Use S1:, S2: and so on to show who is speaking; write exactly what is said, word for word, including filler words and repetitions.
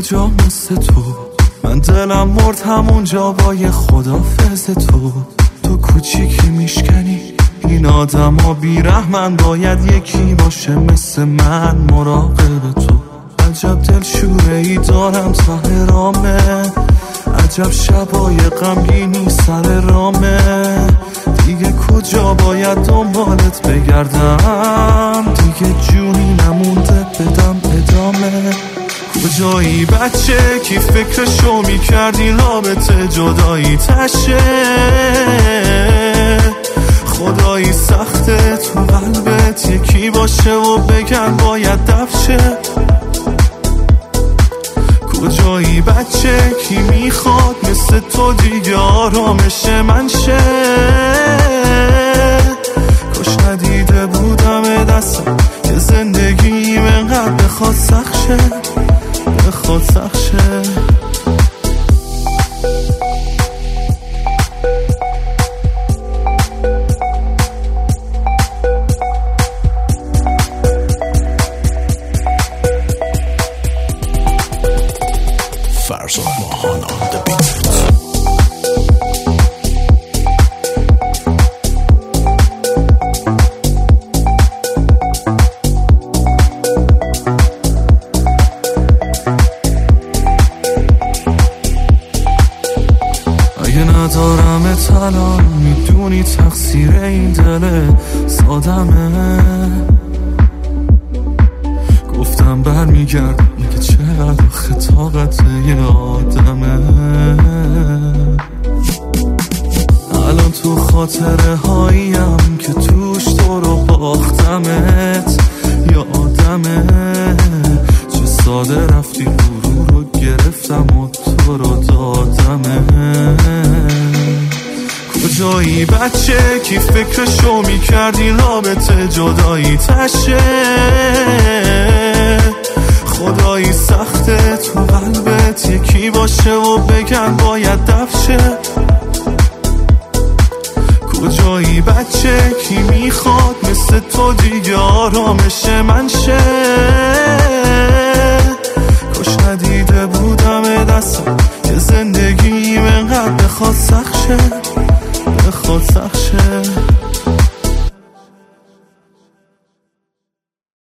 S1: کجا مثل تو؟ من دلم مرد همونجا با یه خدافظ تو. تو کوچیکی میشکنی این آدم ها بیرحمن، باید یکی باشه مثل من مراقب تو. عجب دلشوره ای دارم ته رامه، عجب شبای غمگینی سر رامه. دیگه کجا باید دنبالت بگردم؟ دیگه جونی نمونده بدم ادامه. کجایی بچه کی فکرشو میکردی رابطه جدایی تشه؟ خدایی سخته تو قلبت یکی باشه و بگن باید دفشه. کجایی بچه کی میخواد مثل تو دیگه آرامش من شه؟ کاش ندیده بودم دستم که زندگیم انقدر بخواد سخت شه، بخواد سخت شه.
S2: فرزاد ماهان on the beat.
S1: اگه ندارم الان میدونی تقصیر این دل سادمه. گفتم برمیگردم که چقدر خطاقت یه آدمه. الان تو خاطره هاییم که توش تو رو باختمت یادمه. چه ساده رفتی غرور رو گرفتم و تو رو دادمه. کجایی بچه کی فکرشو میکردی رابطه جدایی تشه؟ خدایی سخته تو قلبت یکی باشه و بگن باید دفشه. کجایی بچه کی میخواد مثل تو دیگه آرامش من شه؟ کاش ندیده بودم دستم که زندگیم انقدر بخواد سخت شه.